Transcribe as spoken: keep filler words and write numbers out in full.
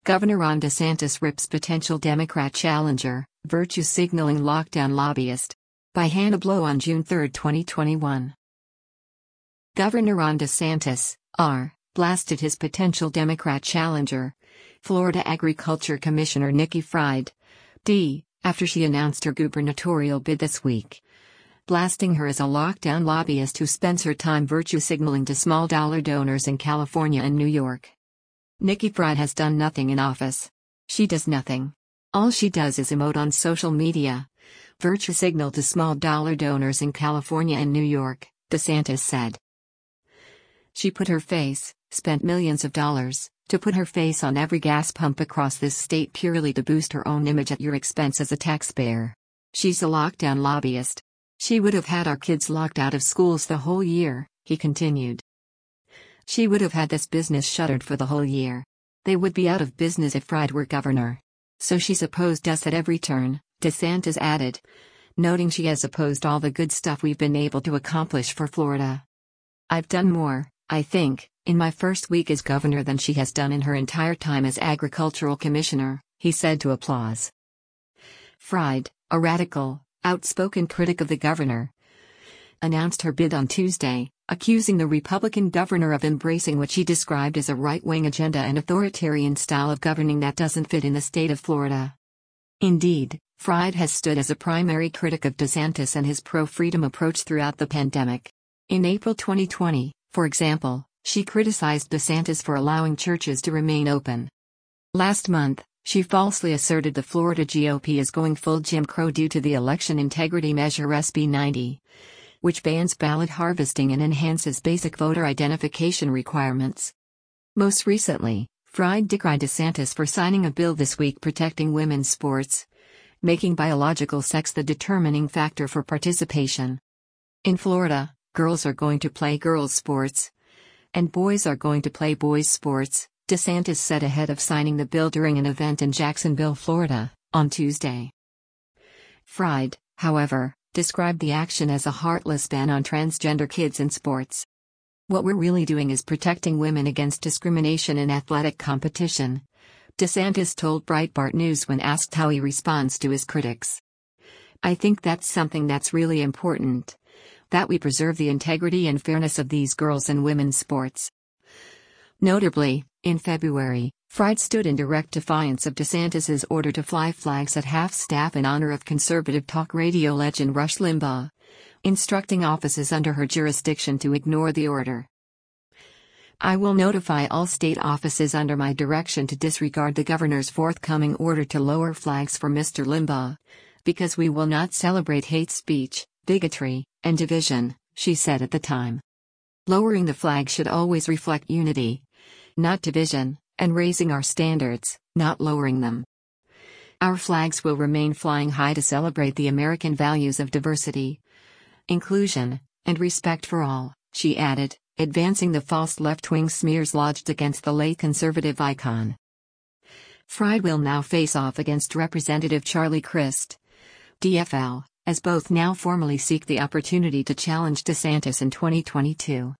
Governor Ron DeSantis rips potential Democrat challenger, virtue signaling lockdown lobbyist. By Hannah Blow on June third, twenty twenty-one. Governor Ron DeSantis, R, blasted his potential Democrat challenger, Florida Agriculture Commissioner Nikki Fried, D, after she announced her gubernatorial bid this week, blasting her as a lockdown lobbyist who spends her time virtue signaling to small-dollar donors in California and New York. Nikki Fried has done nothing in office. She does nothing. All she does is emote on social media, virtue signal to small-dollar donors in California and New York, DeSantis said. She put her face, spent millions of dollars, to put her face on every gas pump across this state purely to boost her own image at your expense as a taxpayer. She's a lockdown lobbyist. She would have had our kids locked out of schools the whole year, he continued. She would have had this business shuttered for the whole year. They would be out of business if Fried were governor. So she's opposed us at every turn, DeSantis added, noting she has opposed all the good stuff we've been able to accomplish for Florida. I've done more, I think, in my first week as governor than she has done in her entire time as agricultural commissioner, he said to Applause. Fried, a radical, outspoken critic of the governor, announced her bid on Tuesday, accusing the Republican governor of embracing what she described as a right-wing agenda and authoritarian style of governing that doesn't fit in the state of Florida. Indeed, Fried has stood as a primary critic of DeSantis and his pro-freedom approach throughout the pandemic. In April twenty twenty, for example, she criticized DeSantis for allowing churches to remain open. Last month, she falsely asserted the Florida G O P is going full Jim Crow due to the election integrity measure S B ninety, which bans ballot harvesting and enhances basic voter identification requirements. Most recently, Fried decried DeSantis for signing a bill this week protecting women's sports, making biological sex the determining factor for participation. In Florida, girls are going to play girls' sports, and boys are going to play boys' sports, DeSantis said ahead of signing the bill during an event in Jacksonville, Florida, on Tuesday. Fried, however, described the action as a heartless ban on transgender kids in sports. What we're really doing is protecting women against discrimination in athletic competition, DeSantis told Breitbart News when asked how he responds to his critics. I think that's something that's really important, that we preserve the integrity and fairness of these girls and women's sports. Notably, in February, Fried stood in direct defiance of DeSantis's order to fly flags at half-staff in honor of conservative talk radio legend Rush Limbaugh, instructing offices under her jurisdiction to ignore the order. I will notify all state offices under my direction to disregard the governor's forthcoming order to lower flags for Mister Limbaugh, because we will not celebrate hate speech, bigotry, and division, she said at the time. Lowering the flag should always reflect unity, not division, and raising our standards, not lowering them. Our flags will remain flying high to celebrate the American values of diversity, inclusion, and respect for all, she added, advancing the false left-wing smears lodged against the late conservative icon. Fried will now face off against Representative Charlie Crist, D F L, as both now formally seek the opportunity to challenge DeSantis in twenty twenty-two.